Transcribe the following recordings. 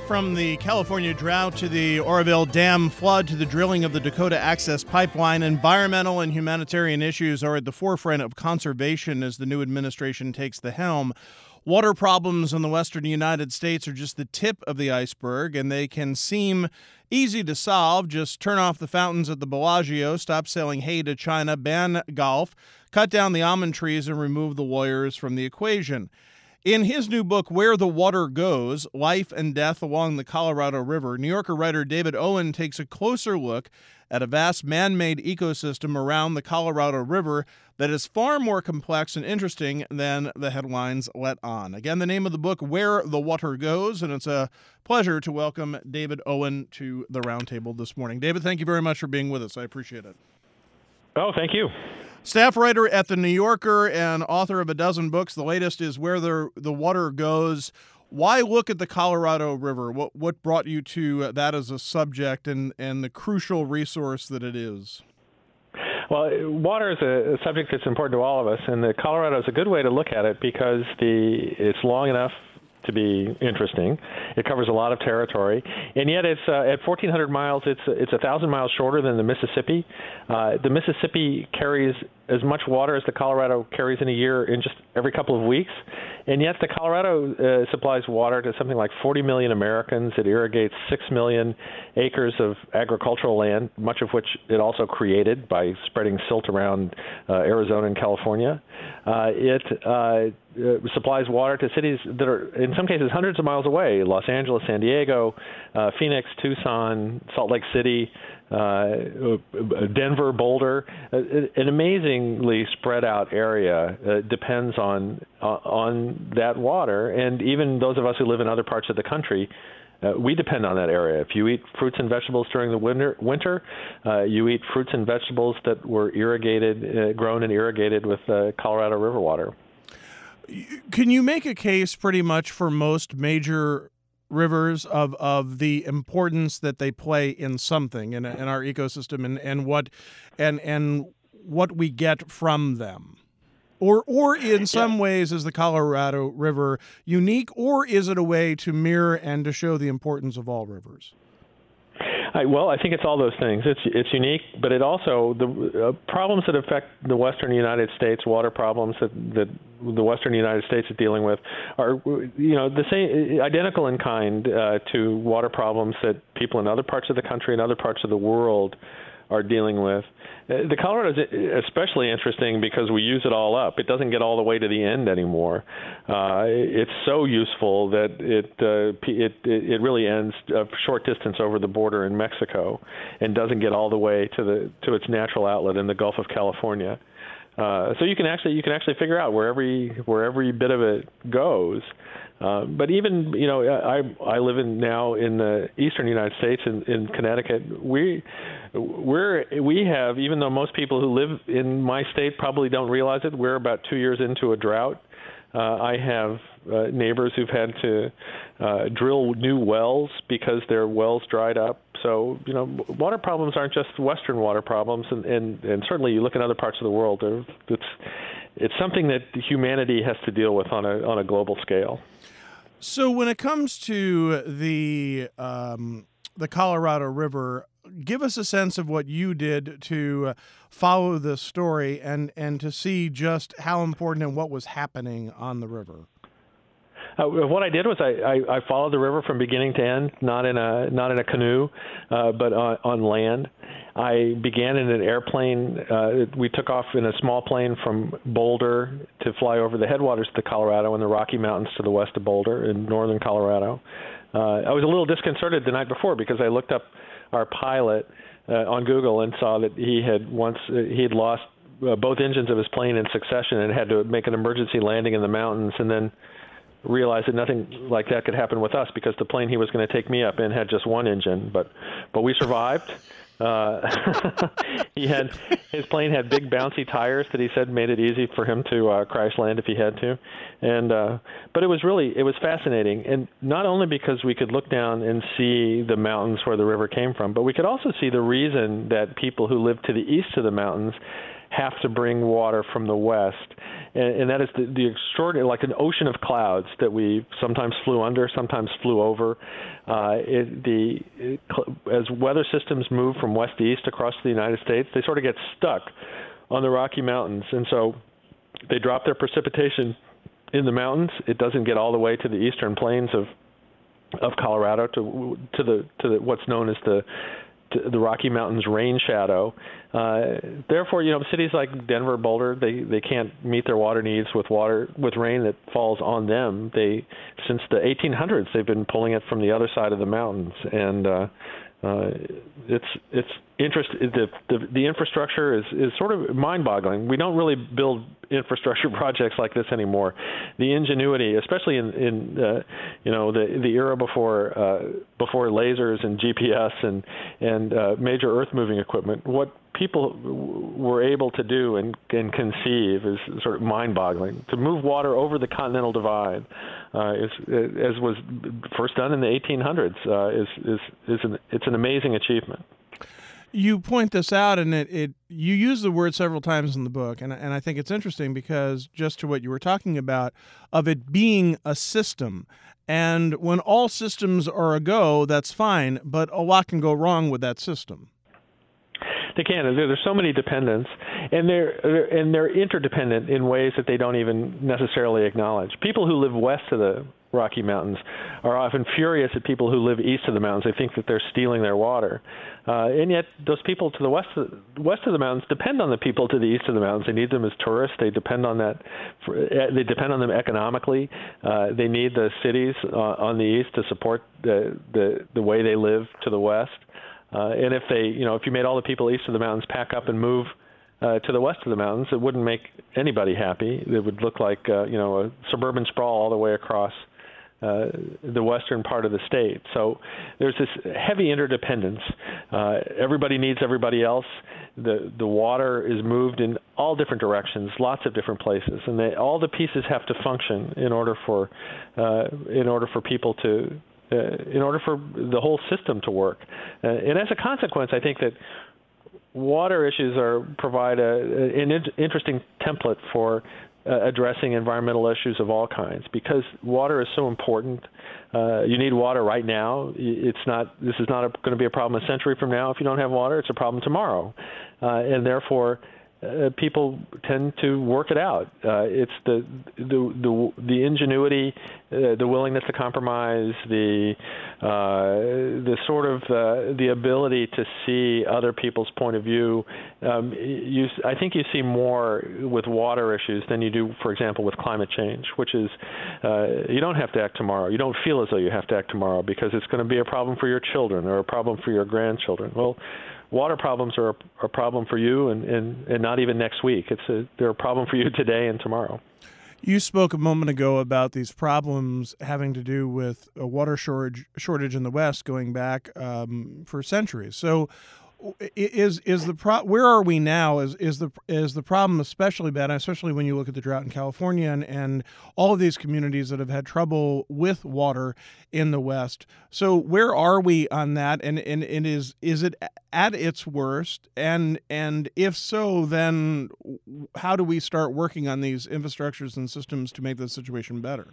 From the California drought to the Oroville Dam flood to the drilling of the Dakota Access Pipeline, environmental and humanitarian issues are at the forefront of conservation as the new administration takes the helm. Water problems in the western United States are just the tip of the iceberg, and they can seem easy to solve. Just turn off the fountains at the Bellagio, stop selling hay to China, ban golf, cut down the almond trees, and remove the lawyers from the equation. In his new book, Where the Water Goes, Life and Death Along the Colorado River, New Yorker writer David Owen takes a closer look at a vast man-made ecosystem around the Colorado River that is far more complex and interesting than the headlines let on. Again, the name of the book, Where the Water Goes, and it's a pleasure to welcome David Owen to the roundtable this morning. David, thank you very much for being with us. I appreciate it. Oh, thank you. Staff writer at The New Yorker and author of a dozen books. The latest is Where the Water Goes. Why look at the Colorado River? What brought you to that as a subject and the crucial resource that it is? Well, water is a subject that's important to all of us, and the Colorado is a good way to look at it because it's long enough to be interesting. It covers a lot of territory, and yet it's at 1,400 miles. It's 1,000 miles shorter than the Mississippi. The Mississippi carries as much water as the Colorado carries in a year in just every couple of weeks, and yet the Colorado supplies water to something like 40 million Americans. It irrigates 6 million acres of agricultural land, much of which it also created by spreading silt around Arizona and California. It supplies water to cities that are, in some cases, hundreds of miles away: Los Angeles, San Diego, Phoenix, Tucson, Salt Lake City, Denver, Boulder. An amazingly spread out area depends on that water, and even those of us who live in other parts of the country, we depend on that area. If you eat fruits and vegetables during the winter, you eat fruits and vegetables that were grown and irrigated with Colorado River water. Can you make a case pretty much for most major rivers of the importance that they play in something in our ecosystem and what we get from them? Or in some ways is the Colorado River unique, or is it a way to mirror and to show the importance of all rivers? Well, I think it's all those things. It's unique, but it also the problems that affect the Western United States, water problems that the Western United States is dealing with, are the same, identical in kind to water problems that people in other parts of the country and other parts of the world are dealing with. The Colorado is especially interesting because we use it all up. It doesn't get all the way to the end anymore. It's so useful that it really ends a short distance over the border in Mexico and doesn't get all the way to its natural outlet in the Gulf of California. So you can actually figure out where every bit of it goes. But even I live now in the eastern United States in Connecticut. We have, even though most people who live in my state probably don't realize it, we're about 2 years into a drought. I have neighbors who've had to drill new wells because their wells dried up. So, water problems aren't just Western water problems, and certainly you look at other parts of the world, it's something that humanity has to deal with on a global scale. So when it comes to the Colorado River, give us a sense of what you did to follow this story and to see just how important and what was happening on the river. What I did was I followed the river from beginning to end, not in a canoe, but on land. I began in an airplane. We took off in a small plane from Boulder to fly over the headwaters of the Colorado and the Rocky Mountains to the west of Boulder in northern Colorado. I was a little disconcerted the night before because I looked up our pilot on Google and saw that he had lost both engines of his plane in succession and had to make an emergency landing in the mountains, and then realized that nothing like that could happen with us because the plane he was going to take me up in had just one engine. But we survived. His plane had big bouncy tires that he said made it easy for him to crash land if he had to, but it was fascinating, and not only because we could look down and see the mountains where the river came from, but we could also see the reason that people who live to the east of the mountains have to bring water from the west. and that is the extraordinary, like an ocean of clouds that we sometimes flew under, sometimes flew over. As weather systems move from west to east across the United States, they sort of get stuck on the Rocky Mountains, and so they drop their precipitation in the mountains. It doesn't get all the way to the eastern plains of Colorado to the what's known as the Rocky Mountains rain shadow. Therefore, cities like Denver, Boulder, they can't meet their water needs with rain that falls on them. Since the 1800s, they've been pulling it from the other side of the mountains, and it's the infrastructure is sort of mind-boggling. We don't really build infrastructure projects like this anymore. The ingenuity, especially in the era before lasers and GPS and major earth-moving equipment, what people were able to do and conceive is sort of mind-boggling. To move water over the Continental Divide, as was first done in the 1800s, it's an amazing achievement. You point this out, and you use the word several times in the book, and I think it's interesting because just to what you were talking about, of it being a system. And when all systems are a go, that's fine, but a lot can go wrong with that system. They can. There's so many dependents, and they're interdependent in ways that they don't even necessarily acknowledge. People who live west of the Rocky Mountains are often furious at people who live east of the mountains. They think that they're stealing their water, and yet those people to the west of the mountains depend on the people to the east of the mountains. They need them as tourists. They depend on that. They depend on them economically. They need the cities on the east to support the way they live to the west. And if you made all the people east of the mountains pack up and move to the west of the mountains, it wouldn't make anybody happy. It would look like a suburban sprawl all the way across the western part of the state. So there's this heavy interdependence. Everybody needs everybody else. The water is moved in all different directions, lots of different places, and all the pieces have to function in order for people to. In order for the whole system to work. And as a consequence, I think that water issues provide an interesting template for addressing environmental issues of all kinds, because water is so important. You need water right now. This is not going to be a problem a century from now. If you don't have water, it's a problem tomorrow. And therefore, people tend to work it out. It's the ingenuity, the willingness to compromise, the sort of the ability to see other people's point of view. I think you see more with water issues than you do, for example, with climate change, which is you don't have to act tomorrow. You don't feel as though you have to act tomorrow because it's going to be a problem for your children or a problem for your grandchildren. Well, water problems are a problem for you and not even next week. They're a problem for you today and tomorrow. You spoke a moment ago about these problems having to do with a water shortage in the West going back for centuries. So where are we now? Is the problem especially bad, especially when you look at the drought in California and all of these communities that have had trouble with water in the West? So where are we on that? And is it at its worst? And if so, then how do we start working on these infrastructures and systems to make the situation better?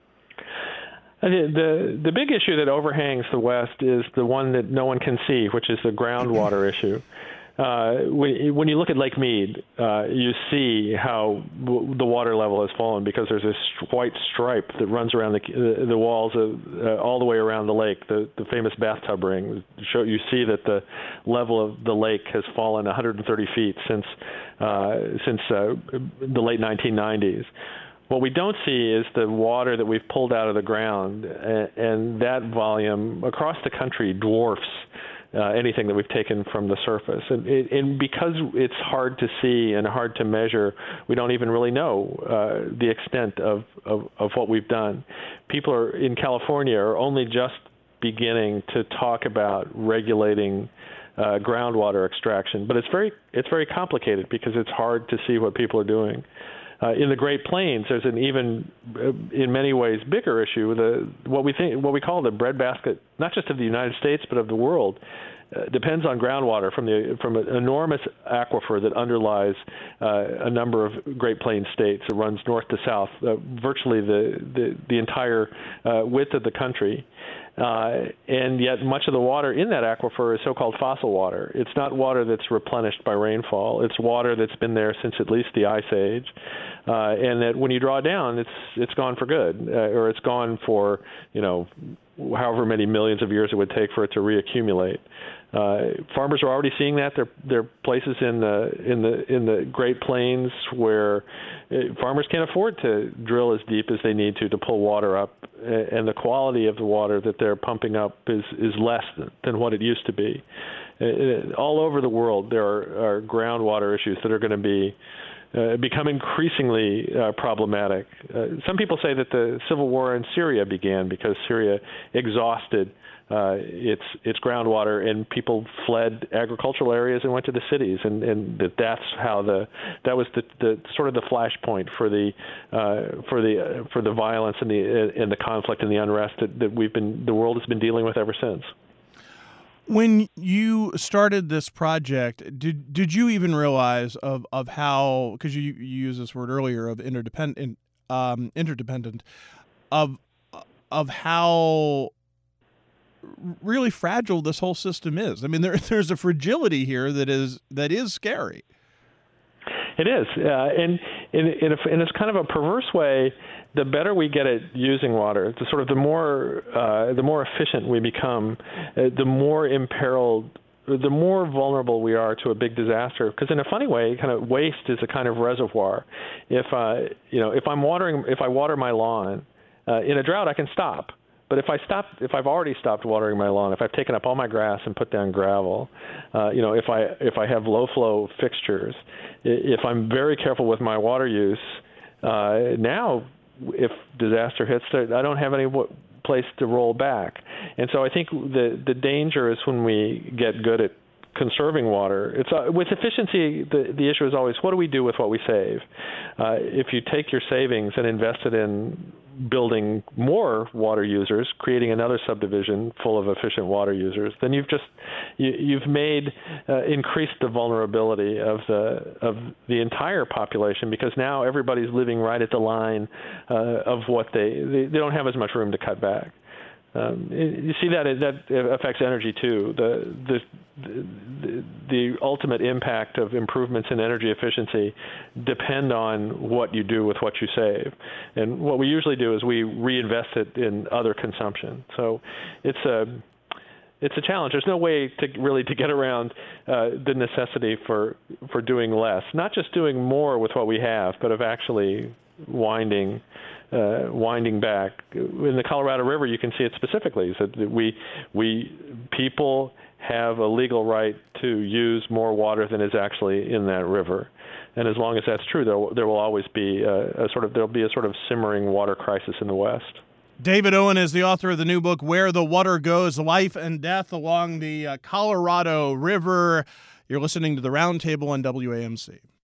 The big issue that overhangs the West is the one that no one can see, which is the groundwater issue. When you look at Lake Mead, you see how the water level has fallen because there's this white stripe that runs around the walls all the way around the lake, the famous bathtub ring. You see that the level of the lake has fallen 130 feet since the late 1990s. What we don't see is the water that we've pulled out of the ground, and that volume across the country dwarfs anything that we've taken from the surface. And because it's hard to see and hard to measure, we don't even really know the extent of what we've done. People in California are only just beginning to talk about regulating groundwater extraction, but it's very complicated because it's hard to see what people are doing. In the Great Plains, there's an even, in many ways, bigger issue. What we call the breadbasket, not just of the United States but of the world, depends on groundwater from an enormous aquifer that underlies a number of Great Plains states. It runs north to south, virtually the entire width of the country. And yet much of the water in that aquifer is so-called fossil water. It's not water that's replenished by rainfall. It's water that's been there since at least the Ice Age, and that when you draw down, it's gone for good, or it's gone for however many millions of years it would take for it to reaccumulate. Farmers are already seeing that. There are places in the Great Plains where farmers can't afford to drill as deep as they need to pull water up, and the quality of the water that they're pumping up is less than what it used to be. All over the world, there are groundwater issues that are going to be become increasingly problematic. Some people say that the civil war in Syria began because Syria exhausted its groundwater, and people fled agricultural areas and went to the cities, and that was the sort of the flashpoint for the violence and the conflict and the unrest that the world has been dealing with ever since. When you started this project, did you even realize of how, because you used this word earlier, of interdependent of how really fragile this whole system is? I mean, there's a fragility here that is scary. It is, and it's kind of a perverse way. The better we get at using water, the more efficient we become, the more imperiled, the more vulnerable we are to a big disaster. Because in a funny way, kind of waste is a kind of reservoir. If I water my lawn in a drought, I can stop. But if I've already stopped watering my lawn, if I've taken up all my grass and put down gravel, if I have low flow fixtures, if I'm very careful with my water use, now if disaster hits, I don't have any place to roll back. And so I think the danger is when we get good at conserving water. It's with efficiency, the issue is always, what do we do with what we save? If you take your savings and invest it in building more water users, creating another subdivision full of efficient water users, then you've increased the vulnerability of the entire population, because now everybody's living right at the line of what they don't have as much room to cut back. You see that affects energy too. The ultimate impact of improvements in energy efficiency depend on what you do with what you save, and what we usually do is we reinvest it in other consumption. So it's a challenge. There's no way to get around the necessity for doing less, not just doing more with what we have, but of actually winding back. In the Colorado River, you can see it specifically. So that people have a legal right to use more water than is actually in that river, and as long as that's true, there will always be a sort of simmering water crisis in the West. David Owen is the author of the new book, Where the Water Goes, Life and Death Along the Colorado River. You're listening to The Roundtable on WAMC.